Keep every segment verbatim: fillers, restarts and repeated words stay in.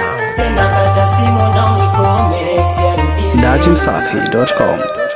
Tena kata simu na unikome siarudi dati msafi dot com.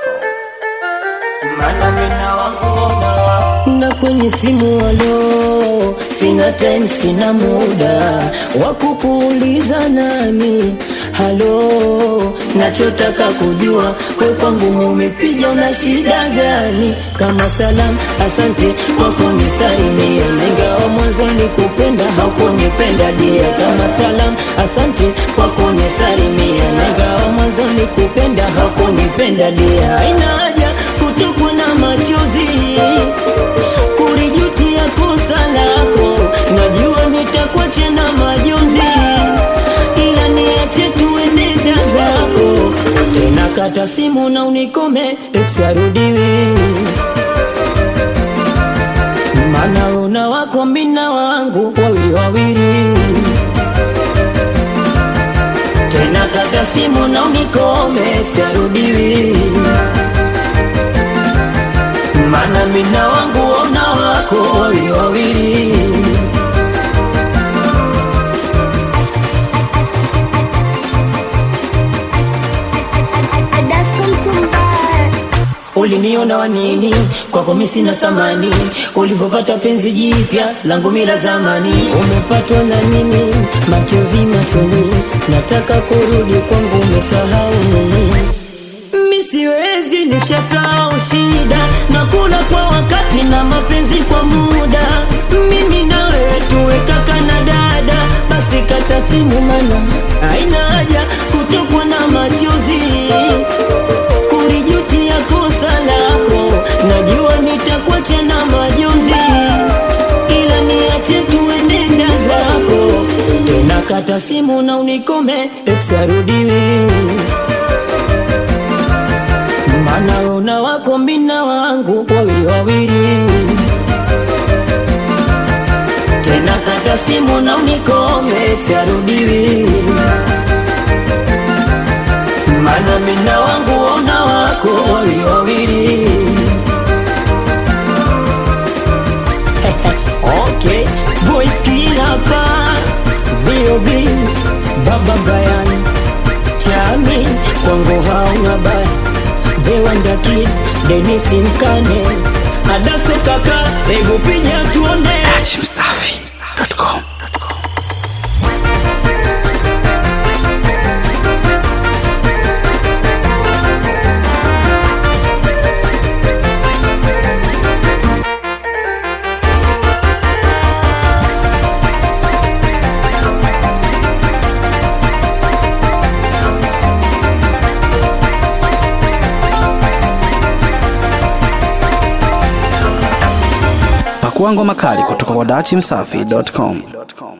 Mana mina wangu na kwenye simu alo, sina time sina muda wakukuuliza nani halo, nachotaka kujua kwe kwangu mimi umepiga una shida gani? Kama salam asante kwa kunisalimia, ingawa mwanzo nikupenda haukunipenda dia. Kama salam asante kwa kunisalimia, ingawa mwanzo nikupenda haukunipenda dia. Haina haja kutokwa na machozi kurijutia kosa lako, najua nitakuacha na majonzi, ila niache tuende zako. Tena kata simu na unikome ex arudiwi, mana una wako mina wangu wawili wawili. Tena kata simu na unikome ex arudiwi, mana mina wangu ona wako wawili wawili. Uliniona wanini kwako mimi sina samani, ulivopata penzi jipya langu mila zamani. Umepatwa na nini machozi machoni, nataka kurudi kwangu umesahau nini? Mimi siwezi nishasahau shida, nakula kwa wakati na mapenzi kwa muda. Mimi na wewe tuwe kaka na dada, basi kata simu mana haina haja kutokwa na machozi kurijutia kosa lako, najua nitakuacha na majonzi, ila niache tuende zako. Tena kata simu na unikome ex arudiwi, mana una wako mina wangu wawili wawili. Tena kata simu na unikome ex arudiwi, mana mina wangu ona wako wawili wawili. Okay, voice killer pa B O B Baba Brian Chami kwangu hauna baya. The Wonder Kid Dennis Mkane Adaso kaka ego pinya tuone dati msafi dot com. Pakua ngoma kali kutoka kwa dati msafi dot com.